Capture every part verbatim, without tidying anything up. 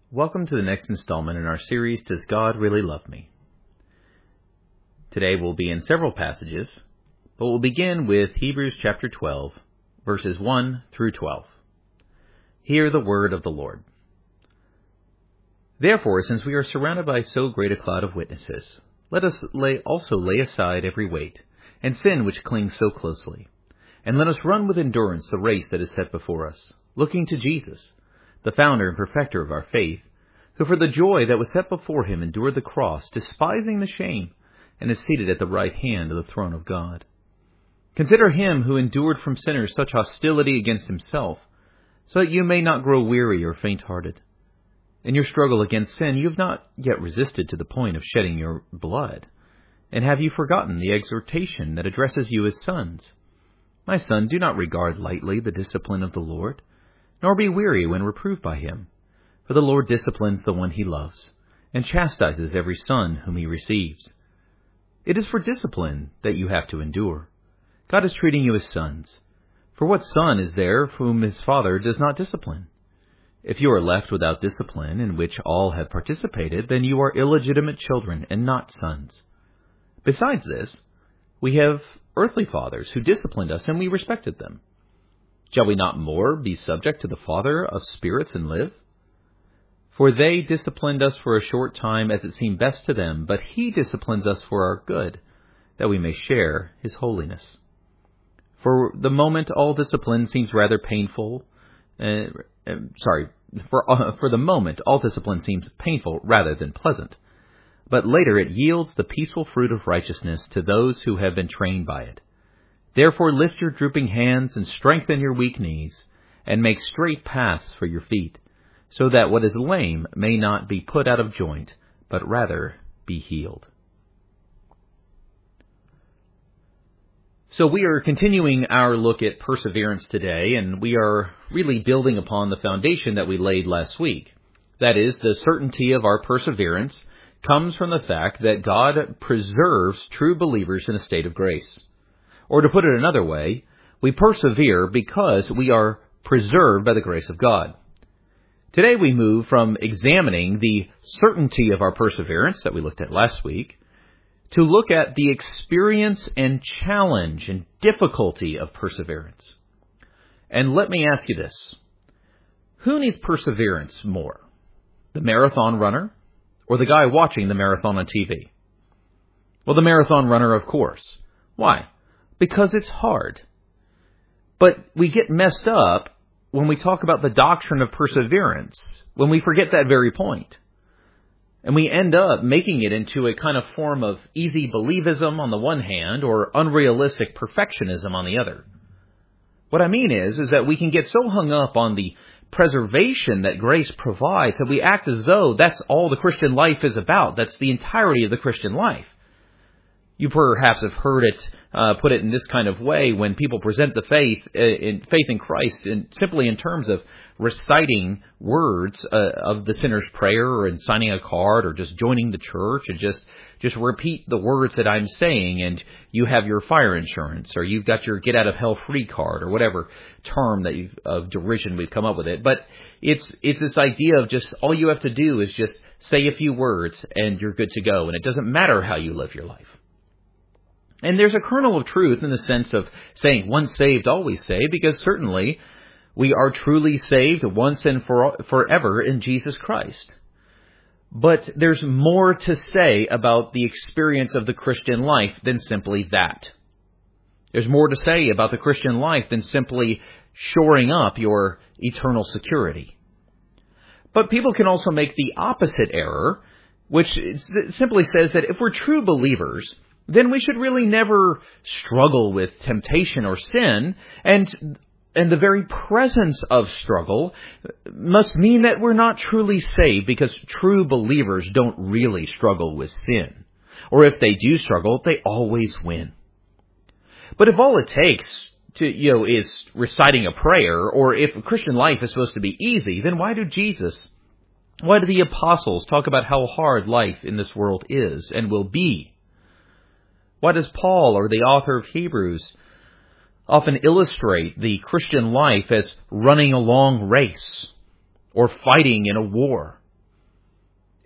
Welcome to the next installment in our series, Does God Really Love Me? Today we'll be in several passages, but we'll begin with Hebrews chapter twelve, verses one through twelve. Hear the word of the Lord. Therefore, since we are surrounded by so great a cloud of witnesses, let us lay, also lay aside every weight, and sin which clings so closely, and let us run with endurance the race that is set before us, looking to Jesus, the founder and perfecter of our faith, who for the joy that was set before him endured the cross, despising the shame, and is seated at the right hand of the throne of God. Consider him who endured from sinners such hostility against himself, so that you may not grow weary or faint-hearted. In your struggle against sin you have not yet resisted to the point of shedding your blood. And have you forgotten the exhortation that addresses you as sons? My son, do not regard lightly the discipline of the Lord, nor be weary when reproved by him. For the Lord disciplines the one he loves, and chastises every son whom he receives. It is for discipline that you have to endure. God is treating you as sons. For what son is there whom his father does not discipline? If you are left without discipline, in which all have participated, then you are illegitimate children and not sons. Besides this, we have earthly fathers who disciplined us, and we respected them. Shall we not more be subject to the Father of spirits and live? For they disciplined us for a short time as it seemed best to them, but he disciplines us for our good, that we may share his holiness. For the moment, all discipline seems rather painful. Uh, uh, sorry, for uh, for the moment, all discipline seems painful rather than pleasant. But later it yields the peaceful fruit of righteousness to those who have been trained by it. Therefore lift your drooping hands and strengthen your weak knees, and make straight paths for your feet, so that what is lame may not be put out of joint, but rather be healed. So we are continuing our look at perseverance today, and we are really building upon the foundation that we laid last week. That is, the certainty of our perseverance comes from the fact that God preserves true believers in a state of grace. Or to put it another way, we persevere because we are preserved by the grace of God. Today we move from examining the certainty of our perseverance that we looked at last week to look at the experience and challenge and difficulty of perseverance. And let me ask you this. Who needs perseverance more? The marathon runner or the guy watching the marathon on T V? Well, the marathon runner, of course. Why? Because it's hard. But we get messed up when we talk about the doctrine of perseverance, when we forget that very point. And we end up making it into a kind of form of easy believism on the one hand, or unrealistic perfectionism on the other. What I mean is, is that we can get so hung up on the preservation that grace provides that we act as though that's all the Christian life is about. That's the entirety of the Christian life. You perhaps have heard it uh, put it in this kind of way when people present the faith uh, in faith in Christ, in, simply in terms of reciting words uh, of the sinner's prayer, or in signing a card, or just joining the church, and just just repeat the words that I'm saying, and you have your fire insurance, or you've got your get out of hell free card, or whatever term that you've, of derision we've come up with it. But it's it's this idea of just all you have to do is just say a few words, and you're good to go, and it doesn't matter how you live your life. And there's a kernel of truth in the sense of saying once saved, always saved, because certainly we are truly saved once and for forever in Jesus Christ. But there's more to say about the experience of the Christian life than simply that. There's more to say about the Christian life than simply shoring up your eternal security. But people can also make the opposite error, which simply says that if we're true believers, then we should really never struggle with temptation or sin, and and the very presence of struggle must mean that we're not truly saved, because true believers don't really struggle with sin. Or if they do struggle, they always win. But if all it takes to, you know, is reciting a prayer, or if Christian life is supposed to be easy, then why do Jesus, why do the apostles talk about how hard life in this world is and will be? Why does Paul, or the author of Hebrews, often illustrate the Christian life as running a long race or fighting in a war?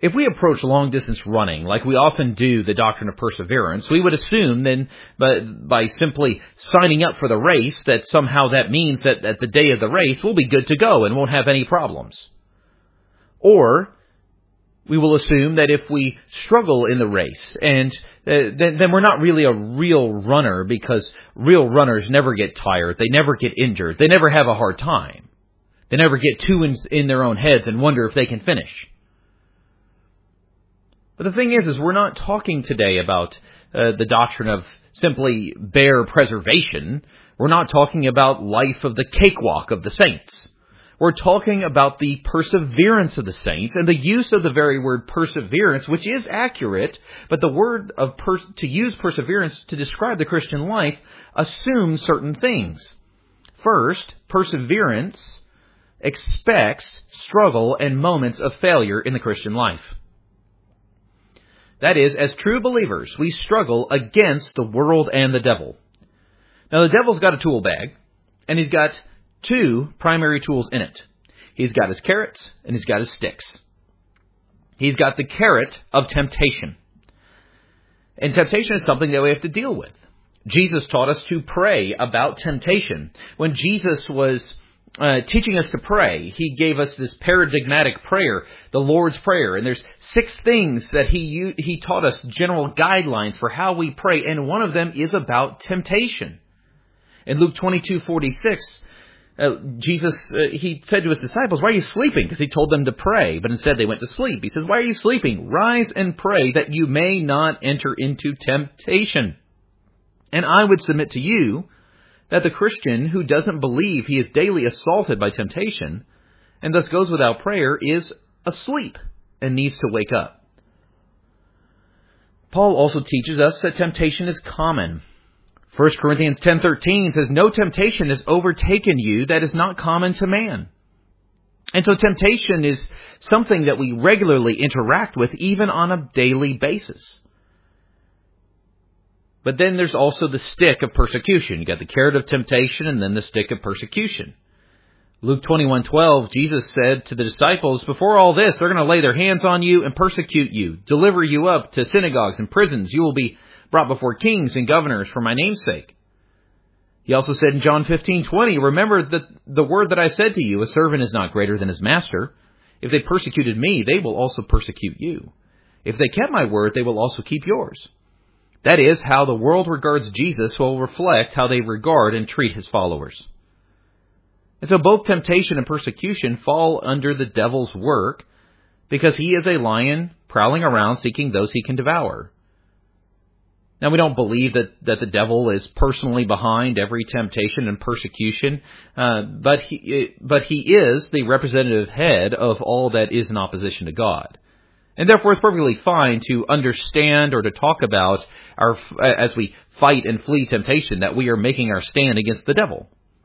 If we approach long-distance running like we often do the doctrine of perseverance, we would assume then by, by simply signing up for the race that somehow that means that at the day of the race we'll be good to go and won't have any problems. Or we will assume that if we struggle in the race, and uh, then, then we're not really a real runner, because real runners never get tired, they never get injured, they never have a hard time. They never get too in, in their own heads and wonder if they can finish. But the thing is, is we're not talking today about uh, the doctrine of simply bare preservation. We're not talking about life of the cakewalk of the saints. We're talking about the perseverance of the saints, and the use of the very word perseverance, which is accurate, but the word of pers- to use perseverance to describe the Christian life assumes certain things. First, perseverance expects struggle and moments of failure in the Christian life. That is, as true believers, we struggle against the world and the devil. Now, the devil's got a tool bag, and he's got two primary tools in it. He's got his carrots, and he's got his sticks. He's got the carrot of temptation. And temptation is something that we have to deal with. Jesus taught us to pray about temptation. When Jesus was Uh, teaching us to pray, he gave us this paradigmatic prayer, the Lord's Prayer, and there's six things that he he taught us, general guidelines for how we pray, and one of them is about temptation. In Luke twenty-two forty-six, uh, Jesus uh, he said to his disciples, "Why are you sleeping?" Because he told them to pray, but instead they went to sleep. He says, "Why are you sleeping? Rise and pray that you may not enter into temptation." And I would submit to you that the Christian who doesn't believe he is daily assaulted by temptation, and thus goes without prayer, is asleep and needs to wake up. Paul also teaches us that temptation is common. First Corinthians ten thirteen says, "No temptation has overtaken you that is not common to man." And so temptation is something that we regularly interact with, even on a daily basis. But then there's also the stick of persecution. You got the carrot of temptation and then the stick of persecution. Luke twenty-one twelve, Jesus said to the disciples, "Before all this, they're going to lay their hands on you and persecute you, deliver you up to synagogues and prisons. You will be brought before kings and governors for my name's sake." He also said in John fifteen twenty, "Remember that the word that I said to you, a servant is not greater than his master. If they persecuted me, they will also persecute you. If they kept my word, they will also keep yours." That is, how the world regards Jesus will reflect how they regard and treat his followers. And so both temptation and persecution fall under the devil's work, because he is a lion prowling around seeking those he can devour. Now, we don't believe that, that the devil is personally behind every temptation and persecution, uh, but he but he is the representative head of all that is in opposition to God. And therefore, it's perfectly fine to understand or to talk about, our as we fight and flee temptation, that we are making our stand against the devil.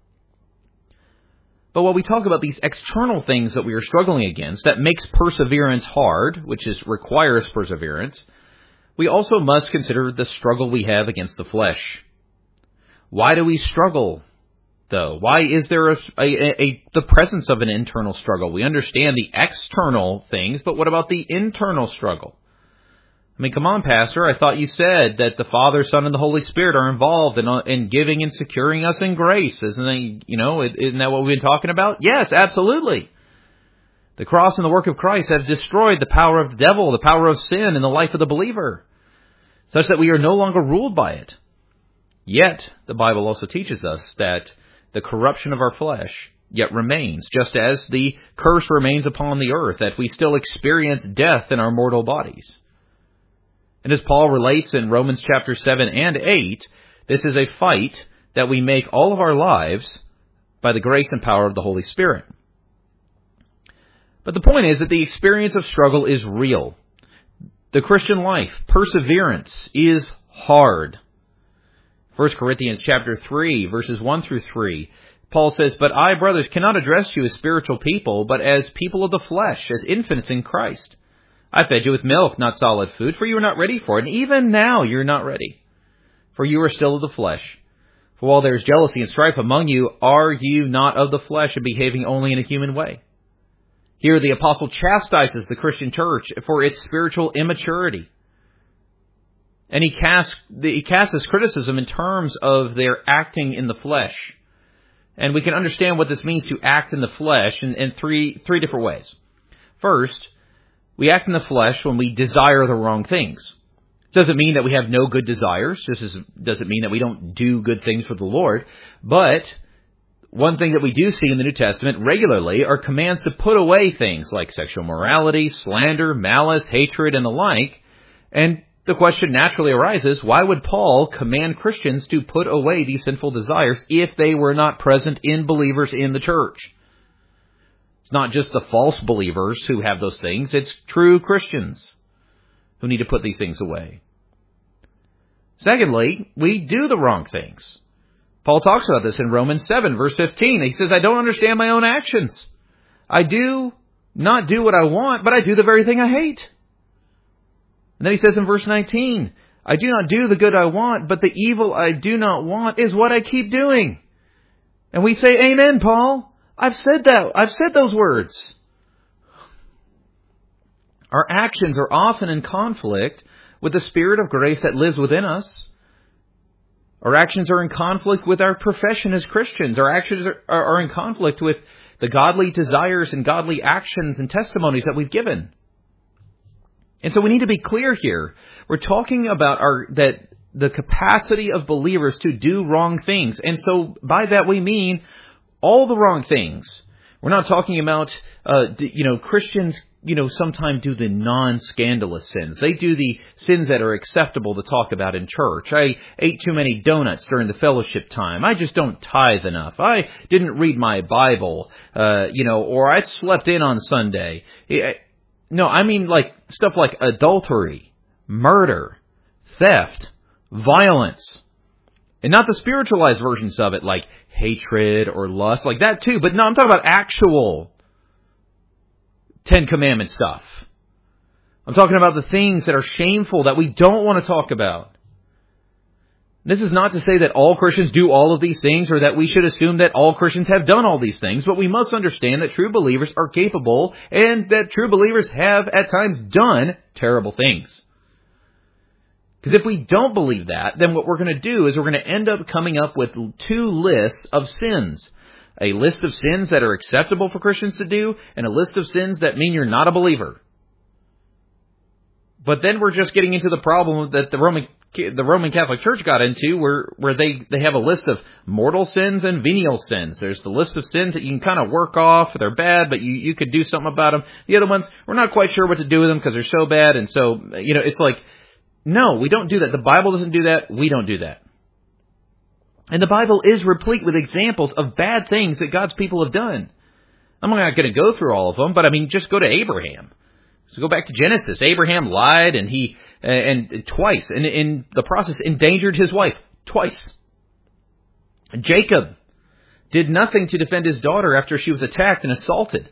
But while we talk about these external things that we are struggling against, that makes perseverance hard, which is requires perseverance, we also must consider the struggle we have against the flesh. Why do we struggle, though? Why is there a, a, a the presence of an internal struggle? We understand the external things, but what about the internal struggle? I mean, come on, Pastor, I thought you said that the Father, Son, and the Holy Spirit are involved in, in giving and securing us in grace. Isn't that, you know, isn't that what we've been talking about? Yes, absolutely. The cross and the work of Christ have destroyed the power of the devil, the power of sin in the life of the believer, such that we are no longer ruled by it. Yet, the Bible also teaches us that the corruption of our flesh yet remains, just as the curse remains upon the earth, that we still experience death in our mortal bodies. And as Paul relates in Romans chapter seven and eight, this is a fight that we make all of our lives by the grace and power of the Holy Spirit. But the point is that the experience of struggle is real. The Christian life, perseverance, is hard. First Corinthians chapter three, verses one through three, Paul says, "But I, brothers, cannot address you as spiritual people, but as people of the flesh, as infants in Christ. I fed you with milk, not solid food, for you were not ready for it. And even now you're not ready, for you are still of the flesh. For while there is jealousy and strife among you, are you not of the flesh and behaving only in a human way? Here the apostle chastises the Christian church for its spiritual immaturity. And he casts, he casts his criticism in terms of their acting in the flesh. And we can understand what this means to act in the flesh in, in three, three different ways. First, we act in the flesh when we desire the wrong things. It doesn't mean that we have no good desires. This doesn't mean that we don't do good things for the Lord. But one thing that we do see in the New Testament regularly are commands to put away things like sexual morality, slander, malice, hatred, and the like. And the question naturally arises, why would Paul command Christians to put away these sinful desires if they were not present in believers in the church? It's not just the false believers who have those things. It's true Christians who need to put these things away. Secondly, we do the wrong things. Paul talks about this in Romans seven, verse fifteen. He says, I don't understand my own actions. I do not do what I want, but I do the very thing I hate. And then he says in verse nineteen, I do not do the good I want, but the evil I do not want is what I keep doing. And we say, Amen, Paul. I've said that. I've said those words. Our actions are often in conflict with the Spirit of grace that lives within us. Our actions are in conflict with our profession as Christians. Our actions are, are, are in conflict with the godly desires and godly actions and testimonies that we've given. And so we need to be clear here. We're talking about our that the capacity of believers to do wrong things. And so by that we mean all the wrong things. We're not talking about, uh, you know, Christians, you know, sometimes do the non-scandalous sins. They do the sins that are acceptable to talk about in church. I ate too many donuts during the fellowship time. I just don't tithe enough. I didn't read my Bible, uh, you know, or I slept in on Sunday. No, I mean like stuff like adultery, murder, theft, violence. And not the spiritualized versions of it like hatred or lust, like that too. But no, I'm talking about actual Ten Commandment stuff. I'm talking about the things that are shameful that we don't want to talk about. This is not to say that all Christians do all of these things or that we should assume that all Christians have done all these things, but we must understand that true believers are capable and that true believers have at times done terrible things. Because if we don't believe that, then what we're going to do is we're going to end up coming up with two lists of sins. A list of sins that are acceptable for Christians to do, and a list of sins that mean you're not a believer. But then we're just getting into the problem that the Roman the Roman Catholic Church got into, where where they, they have a list of mortal sins and venial sins. There's the list of sins that you can kind of work off. They're bad, but you, you could do something about them. The other ones, we're not quite sure what to do with them because they're so bad. And so, you know, it's like, no, we don't do that. The Bible doesn't do that. We don't do that. And the Bible is replete with examples of bad things that God's people have done. I'm not going to go through all of them, but I mean, just go to Abraham. So go back to Genesis. Abraham lied and he, and, and twice, and in the process endangered his wife twice. Jacob did nothing to defend his daughter after she was attacked and assaulted.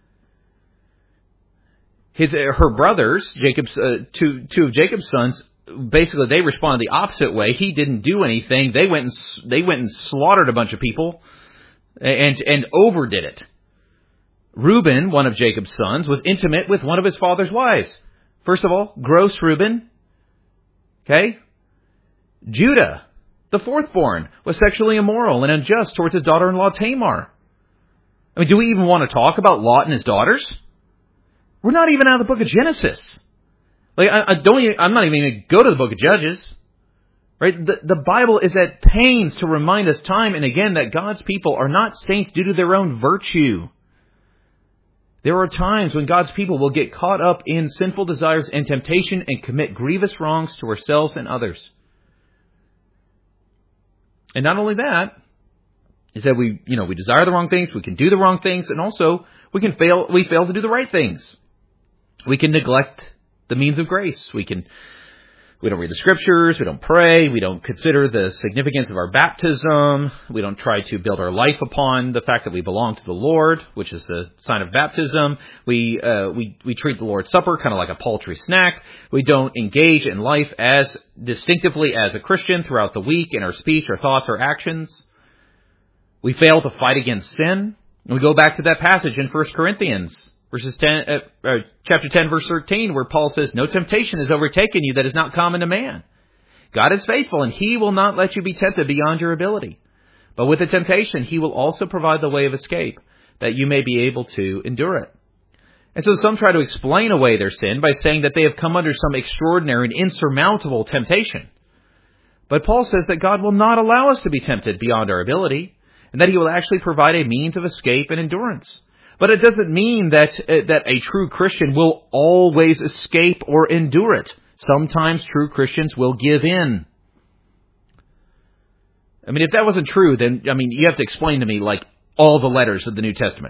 His, her brothers, Jacob's, uh, two, two of Jacob's sons, basically, they responded the opposite way. He didn't do anything. They went and they went and slaughtered a bunch of people, and and overdid it. Reuben, one of Jacob's sons, was intimate with one of his father's wives. First of all, gross Reuben. Okay, Judah, the fourthborn, was sexually immoral and unjust towards his daughter-in-law Tamar. I mean, do we even want to talk about Lot and his daughters? We're not even out of the book of Genesis. Like, I, I don't even, I'm not even going to go to the book of Judges. Right? The, the Bible is at pains to remind us time and again that God's people are not saints due to their own virtue. There are times when God's people will get caught up in sinful desires and temptation and commit grievous wrongs to ourselves and others. And not only that, is that we, you know, we desire the wrong things, we can do the wrong things, and also we can fail, we fail to do the right things. We can neglect the means of grace. We can, we don't read the scriptures, we don't pray, we don't consider the significance of our baptism, we don't try to build our life upon the fact that we belong to the Lord, which is the sign of baptism. We, uh, we, we treat the Lord's Supper kind of like a paltry snack. We don't engage in life as distinctively as a Christian throughout the week in our speech, our thoughts, our actions. We fail to fight against sin. And we go back to that passage in First Corinthians Verses ten, uh, uh, chapter ten, verse thirteen, where Paul says, "No temptation has overtaken you that is not common to man. God is faithful, and He will not let you be tempted beyond your ability. But with the temptation, He will also provide the way of escape, that you may be able to endure it." And so some try to explain away their sin by saying that they have come under some extraordinary and insurmountable temptation. But Paul says that God will not allow us to be tempted beyond our ability, and that He will actually provide a means of escape and endurance. But it doesn't mean that uh, that a true Christian will always escape or endure it. Sometimes true Christians will give in. I mean, if that wasn't true, then, I mean, you have to explain to me, like, all the letters of the New Testament.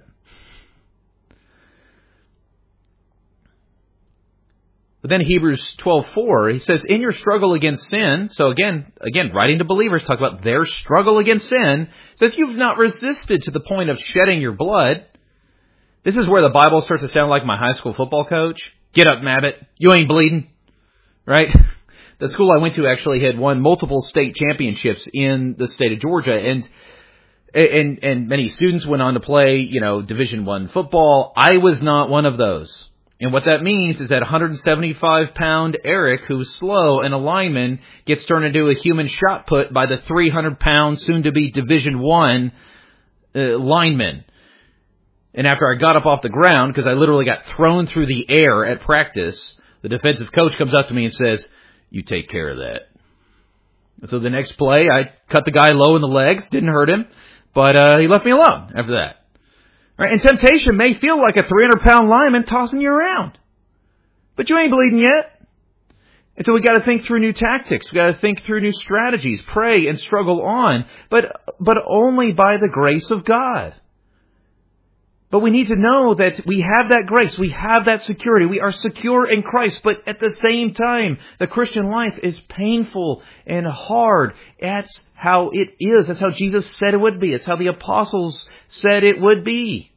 But then Hebrews twelve four, he says, "In your struggle against sin," so again, again, writing to believers, talk about their struggle against sin, says, "You've not resisted to the point of shedding your blood." This is where the Bible starts to sound like my high school football coach. "Get up, Mabbott. You ain't bleeding." Right? The school I went to actually had won multiple state championships in the state of Georgia, and and and many students went on to play, you know, Division One football. I was not one of those. And what that means is that one hundred seventy-five pound Eric, who's slow and a lineman, gets turned into a human shot put by the three hundred pound, soon-to-be Division One uh, lineman. And after I got up off the ground, because I literally got thrown through the air at practice, the defensive coach comes up to me and says, "You take care of that." And so the next play, I cut the guy low in the legs, didn't hurt him, but uh, he left me alone after that. Right? And temptation may feel like a three hundred pound lineman tossing you around, but you ain't bleeding yet. And so we got to think through new tactics. We got to think through new strategies, pray and struggle on, but but only by the grace of God. But we need to know that we have that grace. We have that security. We are secure in Christ. But at the same time, the Christian life is painful and hard. That's how it is. That's how Jesus said it would be. It's how the apostles said it would be.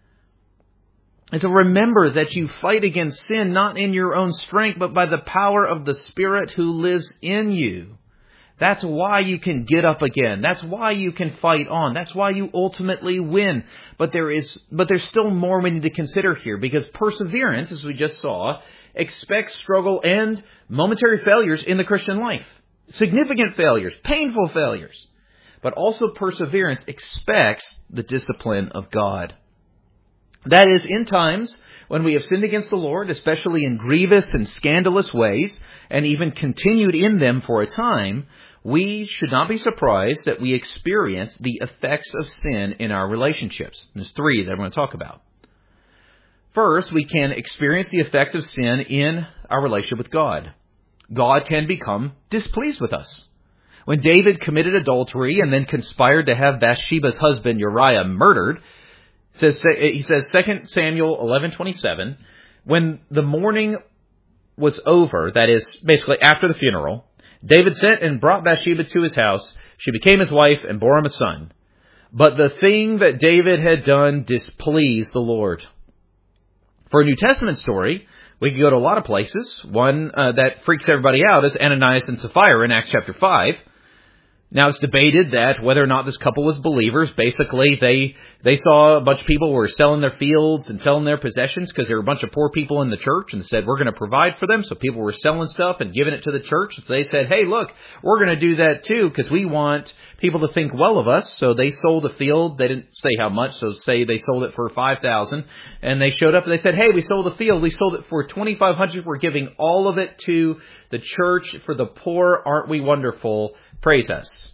And so remember that you fight against sin not in your own strength, but by the power of the Spirit who lives in you. That's why you can get up again. That's why you can fight on. That's why you ultimately win. But there is, but there's still more we need to consider here, because perseverance, as we just saw, expects struggle and momentary failures in the Christian life. Significant failures, painful failures. But also perseverance expects the discipline of God. That is, in times when we have sinned against the Lord, especially in grievous and scandalous ways, and even continued in them for a time, we should not be surprised that we experience the effects of sin in our relationships. There's three that I'm going to talk about. First, we can experience the effect of sin in our relationship with God. God can become displeased with us. When David committed adultery and then conspired to have Bathsheba's husband Uriah murdered, says he says Second Samuel eleven twenty-seven, when the mourning was over, that is, basically after the funeral, David sent and brought Bathsheba to his house. She became his wife and bore him a son. But the thing that David had done displeased the Lord. For a New Testament story, we could go to a lot of places. One uh, that freaks everybody out is Ananias and Sapphira in Acts chapter five. Now, it's debated that whether or not this couple was believers. Basically, they they saw a bunch of people who were selling their fields and selling their possessions because there were a bunch of poor people in the church, and said, we're going to provide for them. So people were selling stuff and giving it to the church. So they said, hey, look, we're going to do that too because we want people to think well of us. So they sold a field. They didn't say how much. So say they sold it for five thousand dollars. And they showed up and they said, hey, we sold the field. We sold it for twenty-five hundred dollars. We're giving all of it to the church for the poor. Aren't we wonderful? Praise us.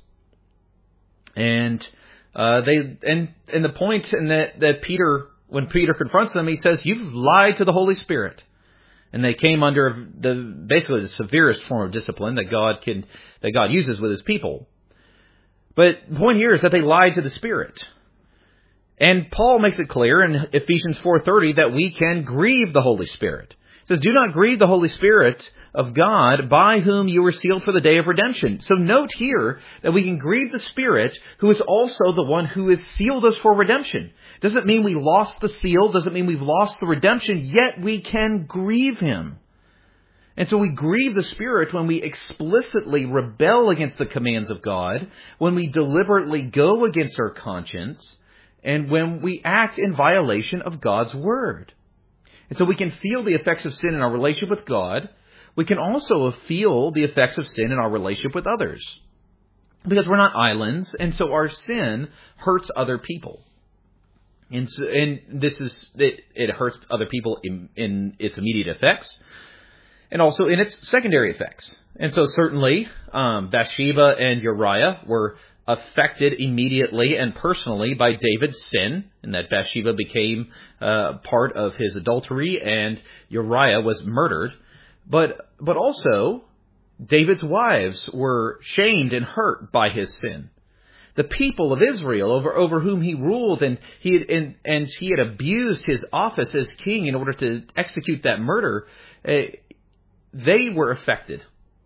And uh, they and and the point in that that Peter, when Peter confronts them, he says, "You've lied to the Holy Spirit." And they came under the basically the severest form of discipline that God can that God uses with His people. But the point here is that they lied to the Spirit. And Paul makes it clear in Ephesians four thirty that we can grieve the Holy Spirit. He says, "Do not grieve the Holy Spirit of God, by whom you were sealed for the day of redemption." So note here that we can grieve the Spirit, who is also the one who has sealed us for redemption. Doesn't mean we lost the seal, doesn't mean we've lost the redemption, yet we can grieve Him. And so we grieve the Spirit when we explicitly rebel against the commands of God, when we deliberately go against our conscience, and when we act in violation of God's Word. And so we can feel the effects of sin in our relationship with God. We can also feel the effects of sin in our relationship with others. Because we're not islands, and so our sin hurts other people. And, so, and this is, it, it hurts other people in, in its immediate effects, and also in its secondary effects. And so certainly, um, Bathsheba and Uriah were affected immediately and personally by David's sin, and that Bathsheba became uh, part of his adultery, and Uriah was murdered. But but also, David's wives were shamed and hurt by his sin. The people of Israel, over, over whom he ruled, and he had, and, and he had abused his office as king in order to execute that murder, uh, they were affected.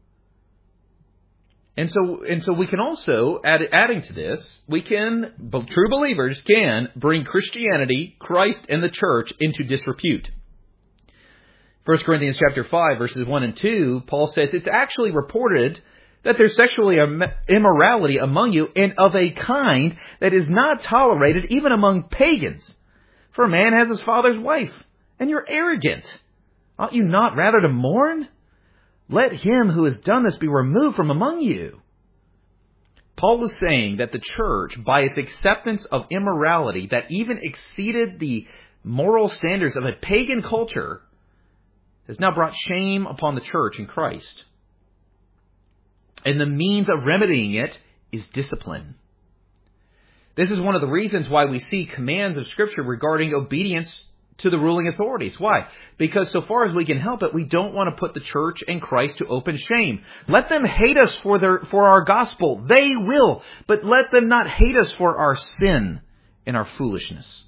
And so, and so we can also, add, adding to this, we can, true believers can bring Christianity, Christ, and the church into disrepute. First Corinthians chapter five, verses one and two, Paul says, it's actually reported that there's sexual immorality among you, and of a kind that is not tolerated even among pagans. For a man has his father's wife, and you're arrogant. Ought you not rather to mourn? Let him who has done this be removed from among you. Paul is saying that the church, by its acceptance of immorality that even exceeded the moral standards of a pagan culture, has now brought shame upon the church in Christ. And the means of remedying it is discipline. This is one of the reasons why we see commands of Scripture regarding obedience to the ruling authorities. Why? Because so far as we can help it, we don't want to put the church and Christ to open shame. Let them hate us for their for our gospel. They will. But let them not hate us for our sin and our foolishness.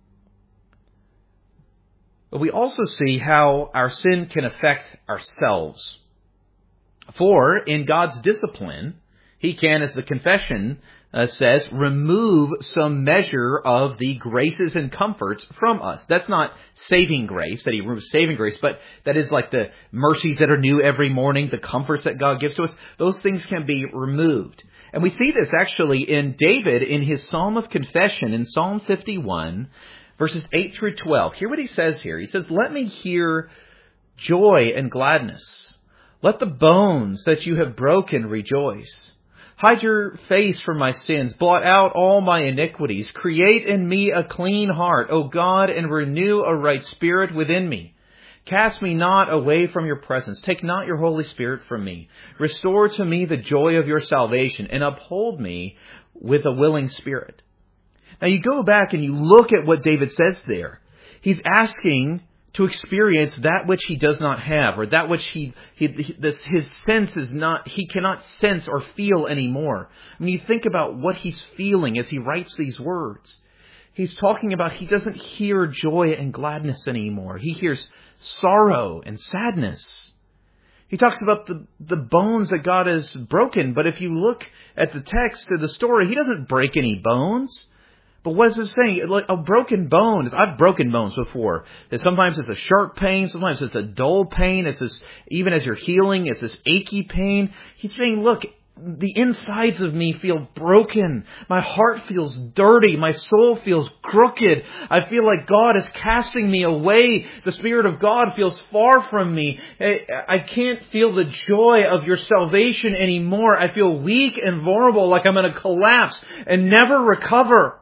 But we also see how our sin can affect ourselves. For in God's discipline, He can, as the confession uh, says, remove some measure of the graces and comforts from us. That's not saving grace, that He removes saving grace, but that is like the mercies that are new every morning, the comforts that God gives to us. Those things can be removed. And we see this actually in David in his Psalm of Confession in Psalm fifty-one, verses eight through twelve. Hear what he says here. He says, "Let me hear joy and gladness. Let the bones that you have broken rejoice. Hide your face from my sins. Blot out all my iniquities. Create in me a clean heart, O God, and renew a right spirit within me. Cast me not away from your presence. Take not your Holy Spirit from me. Restore to me the joy of your salvation, and uphold me with a willing spirit." Now you go back and you look at what David says there. He's asking to experience that which he does not have, or that which he, he this, his sense is not, he cannot sense or feel anymore. When you think about what he's feeling as he writes these words, he's talking about he doesn't hear joy and gladness anymore. He hears sorrow and sadness. He talks about the, the bones that God has broken, but if you look at the text of the story, He doesn't break any bones. But what is it saying? Like a broken bone. I've broken bones before. Sometimes it's a sharp pain. Sometimes it's a dull pain. It's this, even as you're healing, it's this achy pain. He's saying, look, the insides of me feel broken. My heart feels dirty. My soul feels crooked. I feel like God is casting me away. The Spirit of God feels far from me. I can't feel the joy of your salvation anymore. I feel weak and vulnerable, like I'm going to collapse and never recover.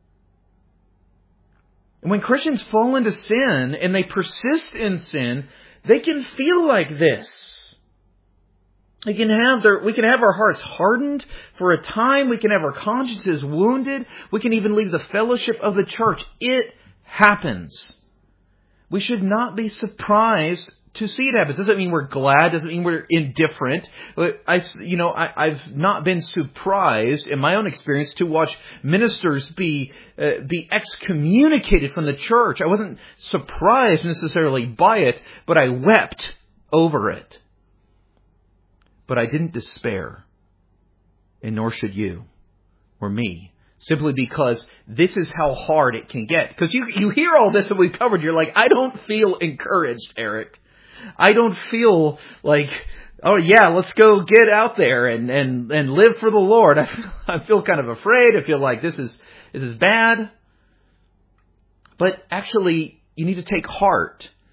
And when Christians fall into sin and they persist in sin, they can feel like this. They can have their, we can have our hearts hardened for a time. We can have our consciences wounded. We can even leave the fellowship of the church. It happens. We should not be surprised to see it happen. It doesn't mean we're glad. Doesn't mean we're indifferent. I, you know, I, I've not been surprised in my own experience to watch ministers be uh, be excommunicated from the church. I wasn't surprised necessarily by it, but I wept over it. But I didn't despair, and nor should you or me. Simply because this is how hard it can get. Because you you hear all this that we've covered, you're like, I don't feel encouraged, Eric. I don't feel like, oh yeah, let's go get out there and, and, and live for the Lord. I feel, I feel kind of afraid. I feel like this is, this is bad. But actually, you need to take heart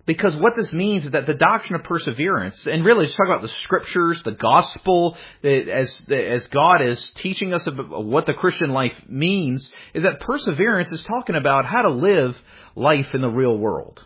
Because what this means is that the doctrine of perseverance, and really just talk about the scriptures, the gospel, as, as God is teaching us about what the Christian life means, is that perseverance is talking about how to live life in the real world.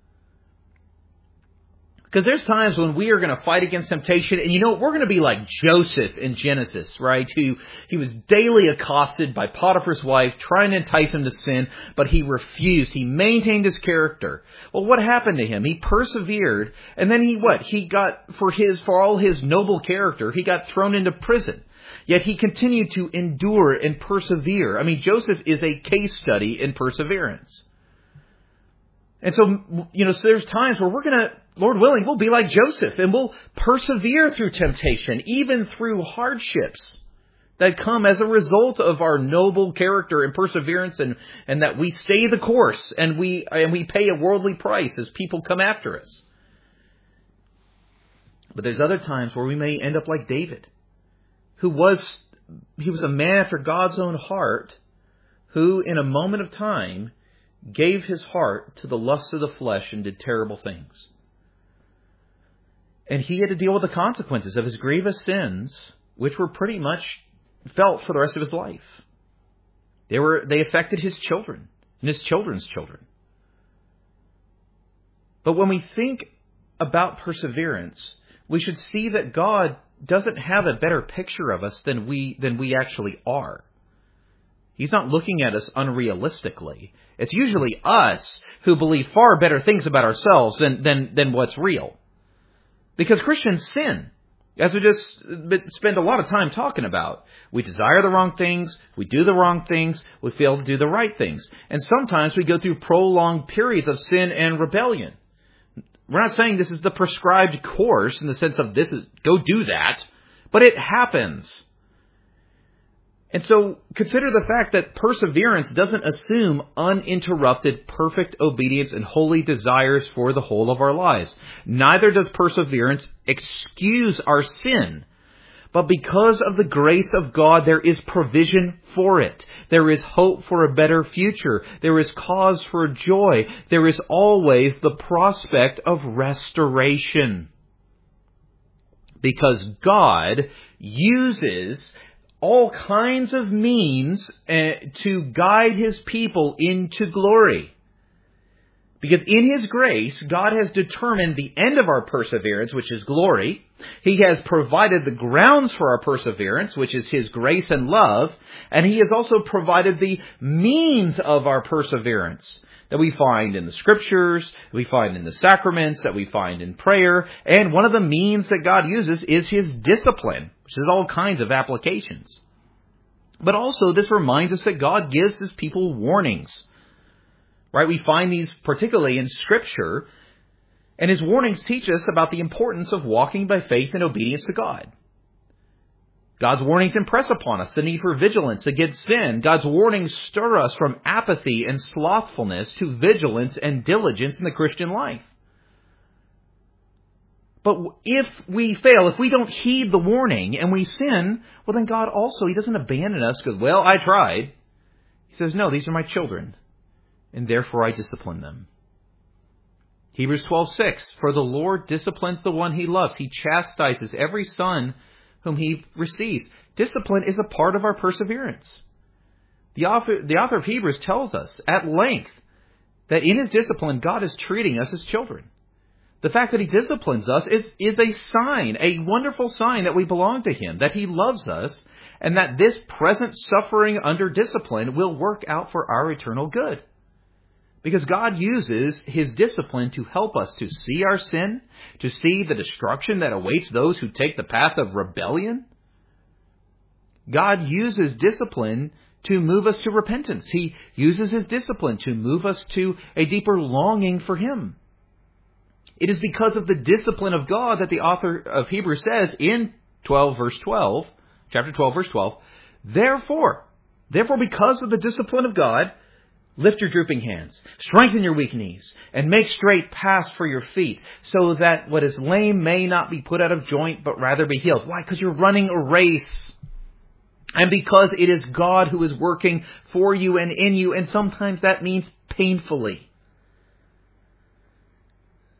Because there's times when we are going to fight against temptation, and you know, we're going to be like Joseph in Genesis, right? Who he was daily accosted by Potiphar's wife, trying to entice him to sin, but he refused. He maintained his character. Well, what happened to him? He persevered, and then he what? He got, for his, for all his noble character, he got thrown into prison. Yet he continued to endure and persevere. I mean, Joseph is a case study in perseverance. And so, you know, so there's times where we're going to, Lord willing, we'll be like Joseph and we'll persevere through temptation, even through hardships that come as a result of our noble character and perseverance, and, and that we stay the course and we, and we pay a worldly price as people come after us. But there's other times where we may end up like David, who was, he was a man after God's own heart, who in a moment of time gave his heart to the lusts of the flesh and did terrible things. And he had to deal with the consequences of his grievous sins, which were pretty much felt for the rest of his life. They were, they affected his children and his children's children. But when we think about perseverance, we should see that God doesn't have a better picture of us than we, than we actually are. He's not looking at us unrealistically. It's usually us who believe far better things about ourselves than, than, than what's real. Because Christians sin, as we just spend a lot of time talking about. We desire the wrong things, we do the wrong things, we fail to do the right things. And sometimes we go through prolonged periods of sin and rebellion. We're not saying this is the prescribed course in the sense of this is, go do that, but it happens. And so consider the fact that perseverance doesn't assume uninterrupted, perfect obedience and holy desires for the whole of our lives. Neither does perseverance excuse our sin. But because of the grace of God, there is provision for it. There is hope for a better future. There is cause for joy. There is always the prospect of restoration. Because God uses all kinds of means uh, to guide His people into glory. Because in His grace, God has determined the end of our perseverance, which is glory. He has provided the grounds for our perseverance, which is His grace and love. And He has also provided the means of our perseverance that we find in the Scriptures, that we find in the sacraments, that we find in prayer. And one of the means that God uses is His discipline, which has all kinds of applications. But also, this reminds us that God gives His people warnings. Right? We find these particularly in Scripture, and His warnings teach us about the importance of walking by faith and obedience to God. God's warnings impress upon us the need for vigilance against sin. God's warnings stir us from apathy and slothfulness to vigilance and diligence in the Christian life. But if we fail, if we don't heed the warning and we sin, well then God also, He doesn't abandon us because, well, I tried. He says, no, these are my children, and therefore I discipline them. Hebrews twelve six, for the Lord disciplines the one He loves. He chastises every son whom He receives. Discipline is a part of our perseverance. The author, the author of Hebrews tells us at length that in His discipline, God is treating us as children. The fact that He disciplines us is, is a sign, a wonderful sign that we belong to Him, that He loves us, and that this present suffering under discipline will work out for our eternal good. Because God uses His discipline to help us to see our sin, to see the destruction that awaits those who take the path of rebellion. God uses discipline to move us to repentance. He uses His discipline to move us to a deeper longing for Him. It is because of the discipline of God that the author of Hebrews says in twelve verse twelve, chapter twelve verse twelve, Therefore, therefore because of the discipline of God, lift your drooping hands, strengthen your weak knees, and make straight paths for your feet, so that what is lame may not be put out of joint, but rather be healed. Why? Because you're running a race. And because it is God who is working for you and in you, and sometimes that means painfully.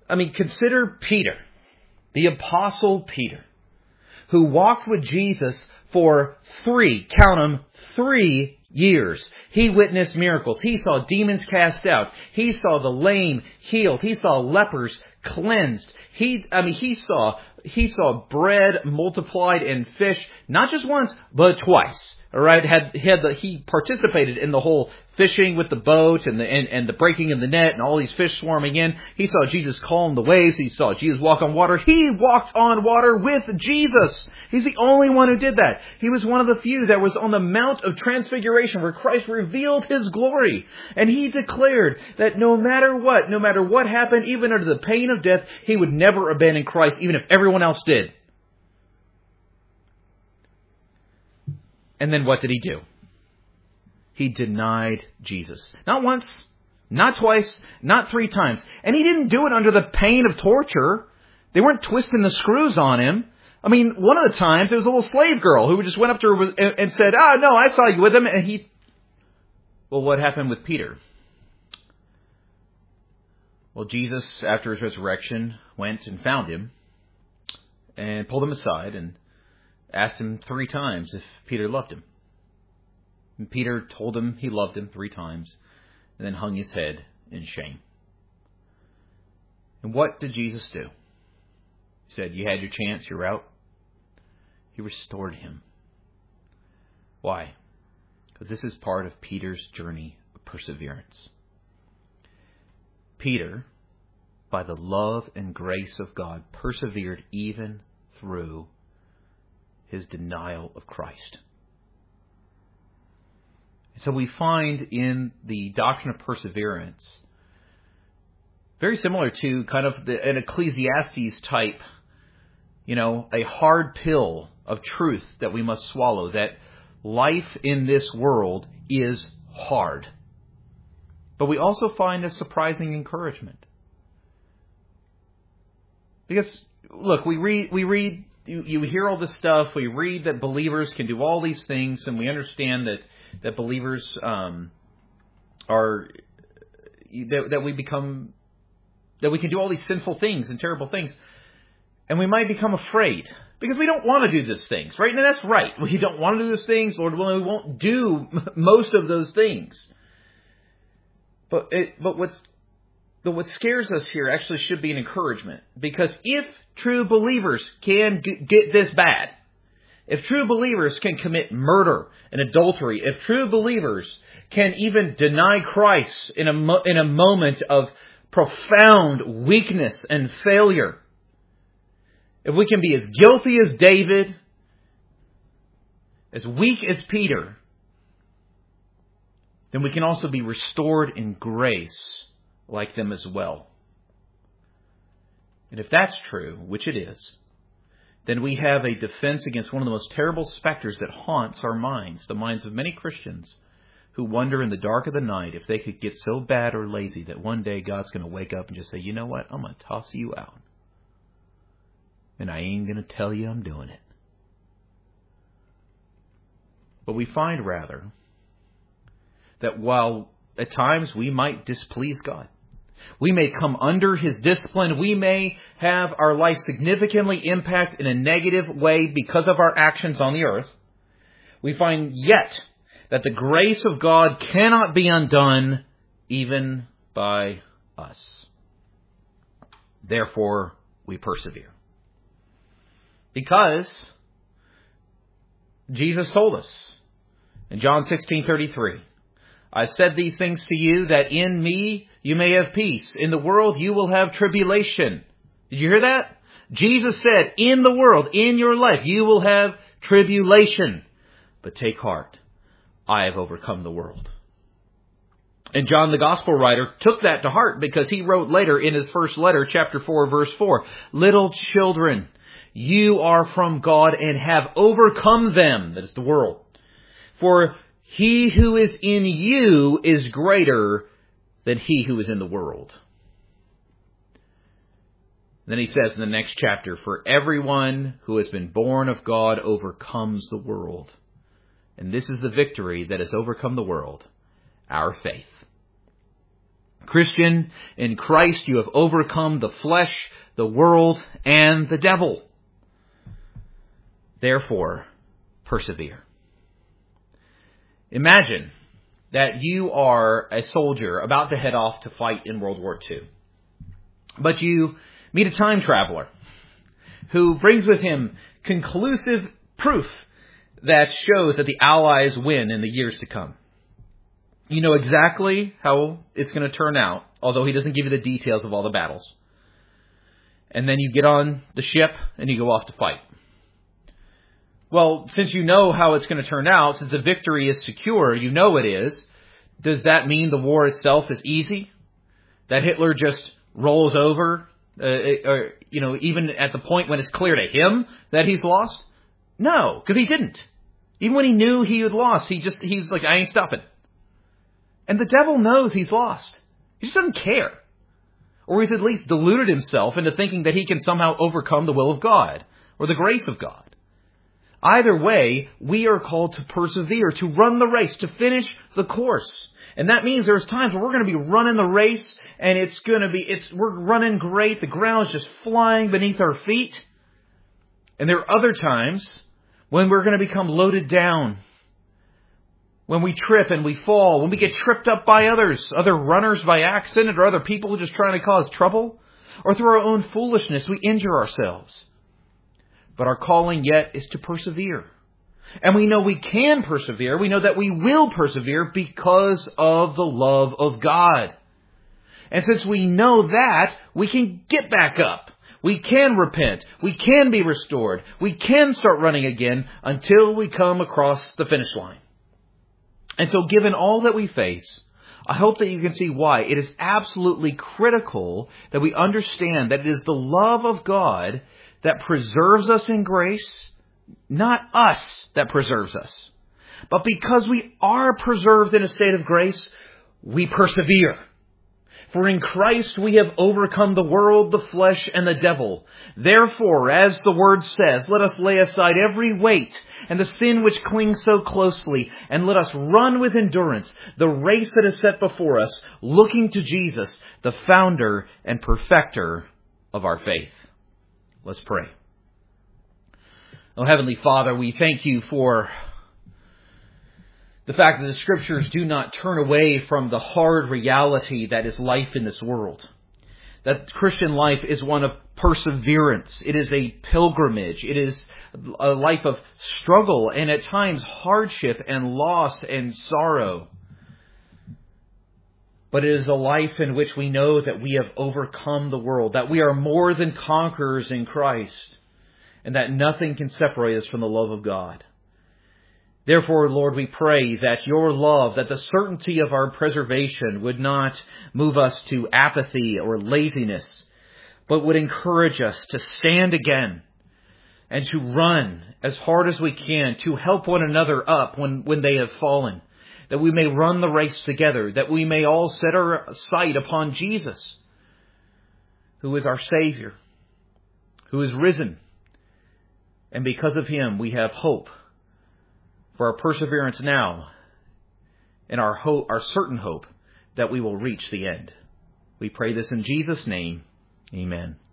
I mean, consider Peter, the Apostle Peter, who walked with Jesus for three, count them, three years. He witnessed miracles. He saw demons cast out. He saw the lame healed. He saw lepers cleansed. He, I mean, he saw, he saw bread multiplied in fish, not just once, but twice. All right, had had the, he participated in the whole fishing with the boat and the and, and the breaking of the net and all these fish swarming in. He saw Jesus calm the waves. He saw Jesus walk on water. He walked on water with Jesus. He's the only one who did that. He was one of the few that was on the Mount of Transfiguration where Christ revealed His glory. And He declared that no matter what, no matter what happened, even under the pain of death, He would never abandon Christ, even if everyone else did. And then what did He do? He denied Jesus. Not once, not twice, not three times. And He didn't do it under the pain of torture. They weren't twisting the screws on Him. I mean, one of the times there was a little slave girl who just went up to her and said, "Ah, no, I saw you with him." And he... Well, what happened with Peter? Well, Jesus, after His resurrection, went and found him and pulled him aside and asked him three times if Peter loved him. And Peter told him he loved him three times and then hung his head in shame. And what did Jesus do? He said, "You had your chance, you're out." He restored him. Why? Because this is part of Peter's journey of perseverance. Peter, by the love and grace of God, persevered even through his denial of Christ. So we find in the doctrine of perseverance, very similar to kind of the, an Ecclesiastes type, you know, a hard pill of truth that we must swallow, that life in this world is hard. But we also find a surprising encouragement. Because, look, we read, we read, you, you hear all this stuff, we read that believers can do all these things, and we understand that, that believers um, are, that, that we become, that we can do all these sinful things and terrible things. And we might become afraid because we don't want to do those things, right? And that's right. We don't want to do those things. Lord willing, we won't do most of those things. But it, but what's, but what scares us here actually should be an encouragement. Because if true believers can get this bad, if true believers can commit murder and adultery, if true believers can even deny Christ in a, mo- in a moment of profound weakness and failure, if we can be as guilty as David, as weak as Peter, then we can also be restored in grace like them as well. And if that's true, which it is, then we have a defense against one of the most terrible specters that haunts our minds, the minds of many Christians who wonder in the dark of the night if they could get so bad or lazy that one day God's going to wake up and just say, "You know what? I'm going to toss you out. And I ain't going to tell you I'm doing it." But we find, rather, that while at times we might displease God, we may come under His discipline, we may have our life significantly impact in a negative way because of our actions on the earth, we find yet that the grace of God cannot be undone even by us. Therefore, we persevere. Because Jesus told us in John sixteen thirty-three, "I said these things to you that in me you may have peace. In the world you will have tribulation." Did you hear that? Jesus said, in the world, in your life, you will have tribulation. But take heart, I have overcome the world. And John, the gospel writer, took that to heart because he wrote later in his first letter, chapter four, verse four, "Little children, you are from God and have overcome them," that is the world. "For he who is in you is greater than he who is in the world." Then he says in the next chapter, "For everyone who has been born of God overcomes the world. And this is the victory that has overcome the world, our faith." Christian, in Christ you have overcome the flesh, the world, and the devil. Therefore, persevere. Imagine that you are a soldier about to head off to fight in World War Two. But you meet a time traveler who brings with him conclusive proof that shows that the Allies win in the years to come. You know exactly how it's going to turn out, although he doesn't give you the details of all the battles. And then you get on the ship and you go off to fight. Well, since you know how it's going to turn out, since the victory is secure, you know it is, does that mean the war itself is easy? That Hitler just rolls over, uh, or, you know, even at the point when it's clear to him that he's lost? No, because he didn't. Even when he knew he had lost, he just, he's like, I ain't stopping. And the devil knows he's lost. He just doesn't care. Or he's at least deluded himself into thinking that he can somehow overcome the will of God or the grace of God. Either way, we are called to persevere, to run the race, to finish the course. And that means there's times where we're going to be running the race and it's going to be, it's, we're running great. The ground's just flying beneath our feet. And there are other times when we're going to become loaded down. When we trip and we fall, when we get tripped up by others, other runners by accident or other people just trying to cause trouble, or through our own foolishness, we injure ourselves. But our calling yet is to persevere. And we know we can persevere. We know that we will persevere because of the love of God. And since we know that, we can get back up. We can repent. We can be restored. We can start running again until we come across the finish line. And so given all that we face, I hope that you can see why it is absolutely critical that we understand that it is the love of God that preserves us in grace, not us that preserves us. But because we are preserved in a state of grace, we persevere. For in Christ we have overcome the world, the flesh, and the devil. Therefore, as the word says, let us lay aside every weight and the sin which clings so closely, and let us run with endurance the race that is set before us, looking to Jesus, the founder and perfecter of our faith. Let's pray. Oh, Heavenly Father, we thank you for the fact that the Scriptures do not turn away from the hard reality that is life in this world. That Christian life is one of perseverance. It is a pilgrimage. It is a life of struggle and at times hardship and loss and sorrow. But it is a life in which we know that we have overcome the world, that we are more than conquerors in Christ, and that nothing can separate us from the love of God. Therefore, Lord, we pray that your love, that the certainty of our preservation would not move us to apathy or laziness, but would encourage us to stand again and to run as hard as we can to help one another up when, when they have fallen, that we may run the race together, that we may all set our sight upon Jesus, who is our Savior, who is risen, and because of him we have hope for our perseverance now, and our hope, our certain hope that we will reach the end. We pray this in Jesus' name. Amen.